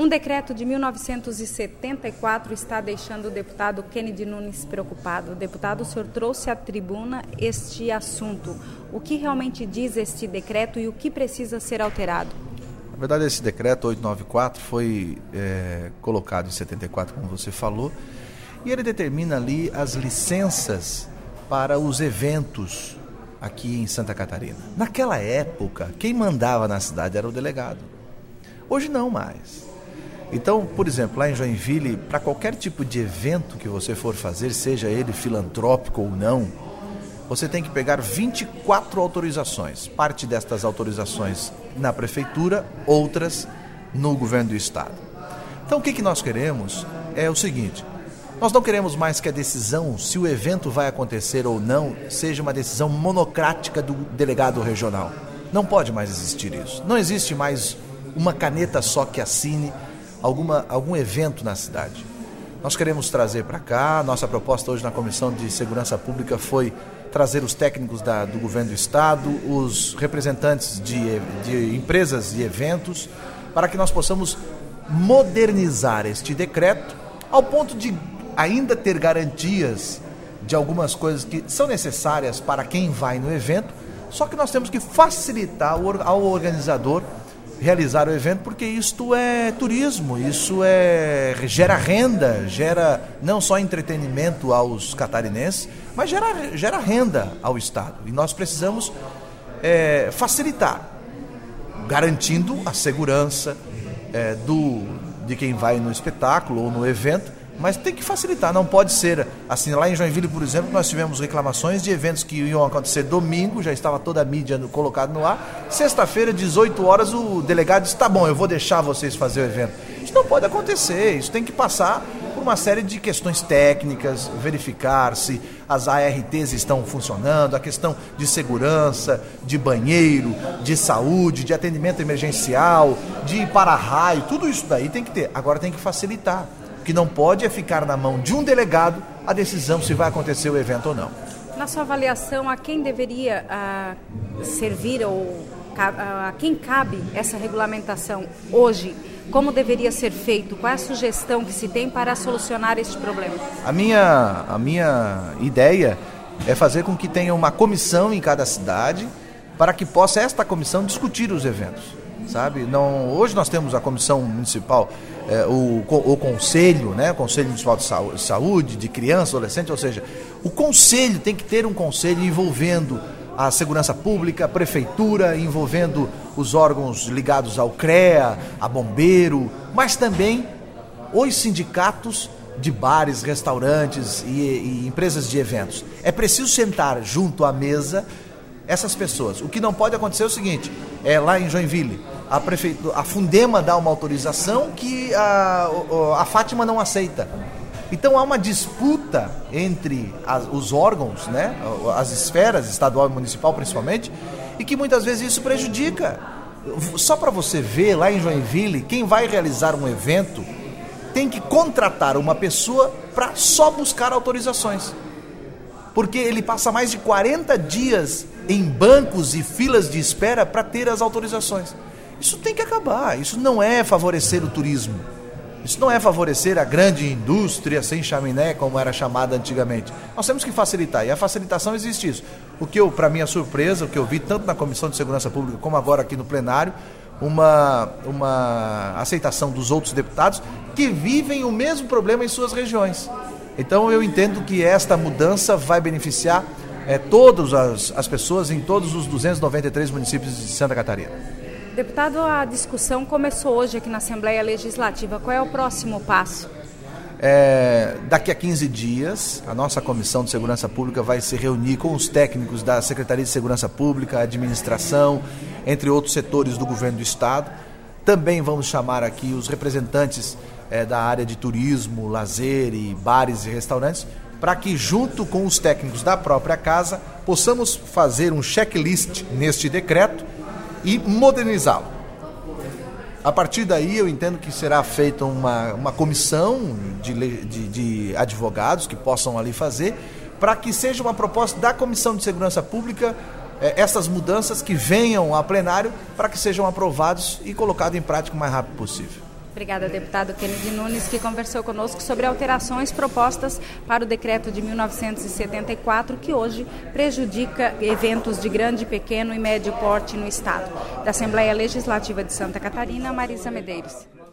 Um decreto de 1974 está deixando o deputado Kennedy Nunes preocupado. Deputado, o senhor trouxe à tribuna este assunto. O que realmente diz este decreto e o que precisa ser alterado? Na verdade, esse decreto 894 foi colocado em 74, como você falou, e ele determina ali as licenças para os eventos aqui em Santa Catarina. Naquela época, quem mandava na cidade era o delegado. Hoje não mais. Então, por exemplo, lá em Joinville, para qualquer tipo de evento que você for fazer, seja ele filantrópico ou não, você tem que pegar 24 autorizações. Parte destas autorizações na prefeitura, outras no governo do estado. Então, o que nós queremos é o seguinte: nós não queremos mais que a decisão, se o evento vai acontecer ou não, seja uma decisão monocrática do delegado regional. Não pode mais existir isso. Não existe mais uma caneta só que assine algum evento na cidade. Nós queremos trazer para cá, nossa proposta hoje na Comissão de Segurança Pública foi trazer os técnicos do governo do estado, os representantes de empresas e eventos, para que nós possamos modernizar este decreto ao ponto de ainda ter garantias de algumas coisas que são necessárias para quem vai no evento, só que nós temos que facilitar ao organizador realizar o evento, porque isto é turismo, gera renda, gera não só entretenimento aos catarinenses, mas gera renda ao estado. E nós precisamos facilitar, garantindo a segurança de quem vai no espetáculo ou no evento, mas tem que facilitar, não pode ser assim. Lá em Joinville, por exemplo, nós tivemos reclamações de eventos que iam acontecer domingo, já estava toda a mídia colocada no ar, sexta-feira, 18 horas, o delegado disse: tá bom, eu vou deixar vocês fazer o evento. Isso não pode acontecer, isso tem que passar por uma série de questões técnicas, verificar se as ARTs estão funcionando, a questão de segurança, de banheiro, de saúde, de atendimento emergencial, de para-raio, tudo isso daí tem que ter. Agora tem que facilitar. O que não pode é ficar na mão de um delegado a decisão se vai acontecer o evento ou não. Na sua avaliação, a quem deveria servir ou a quem cabe essa regulamentação hoje? Como deveria ser feito? Qual é a sugestão que se tem para solucionar este problema? A minha ideia é fazer com que tenha uma comissão em cada cidade para que possa esta comissão discutir os eventos. Sabe? Não, hoje nós temos a comissão municipal, o conselho, né? O Conselho Municipal de Saúde, de criança, adolescente, ou seja, o conselho tem que ter um conselho envolvendo a segurança pública, a prefeitura, envolvendo os órgãos ligados ao CREA, a bombeiro, mas também os sindicatos de bares, restaurantes e empresas de eventos. É preciso sentar junto à mesa essas pessoas. O que não pode acontecer é o seguinte: lá em Joinville, a Fundema dá uma autorização que a Fátima não aceita. Então há uma disputa entre os órgãos, né, as esferas, estadual e municipal principalmente, e que muitas vezes isso prejudica. Só para você ver, lá em Joinville, quem vai realizar um evento tem que contratar uma pessoa para só buscar autorizações. Porque ele passa mais de 40 dias em bancos e filas de espera para ter as autorizações. Isso tem que acabar, isso não é favorecer o turismo, isso não é favorecer a grande indústria sem chaminé, como era chamada antigamente. Nós temos que facilitar, e a facilitação existe isso. O que para minha surpresa, o que eu vi tanto na Comissão de Segurança Pública como agora aqui no plenário, uma aceitação dos outros deputados que vivem o mesmo problema em suas regiões. Então eu entendo que esta mudança vai beneficiar todas as pessoas em todos os 293 municípios de Santa Catarina. Deputado, a discussão começou hoje aqui na Assembleia Legislativa. Qual é o próximo passo? Daqui a 15 dias, a nossa Comissão de Segurança Pública vai se reunir com os técnicos da Secretaria de Segurança Pública, administração, entre outros setores do governo do estado. Também vamos chamar aqui os representantes da área de turismo, lazer e bares e restaurantes, para que junto com os técnicos da própria casa possamos fazer um checklist neste decreto e modernizá-lo. A partir daí eu entendo que será feita uma comissão de advogados que possam ali fazer, para que seja uma proposta da Comissão de Segurança Pública, essas mudanças que venham a plenário, para que sejam aprovados e colocados em prática o mais rápido possível. Obrigada, deputado Kennedy Nunes, que conversou conosco sobre alterações propostas para o decreto de 1974, que hoje prejudica eventos de grande, pequeno e médio porte no Estado. Da Assembleia Legislativa de Santa Catarina, Marisa Medeiros.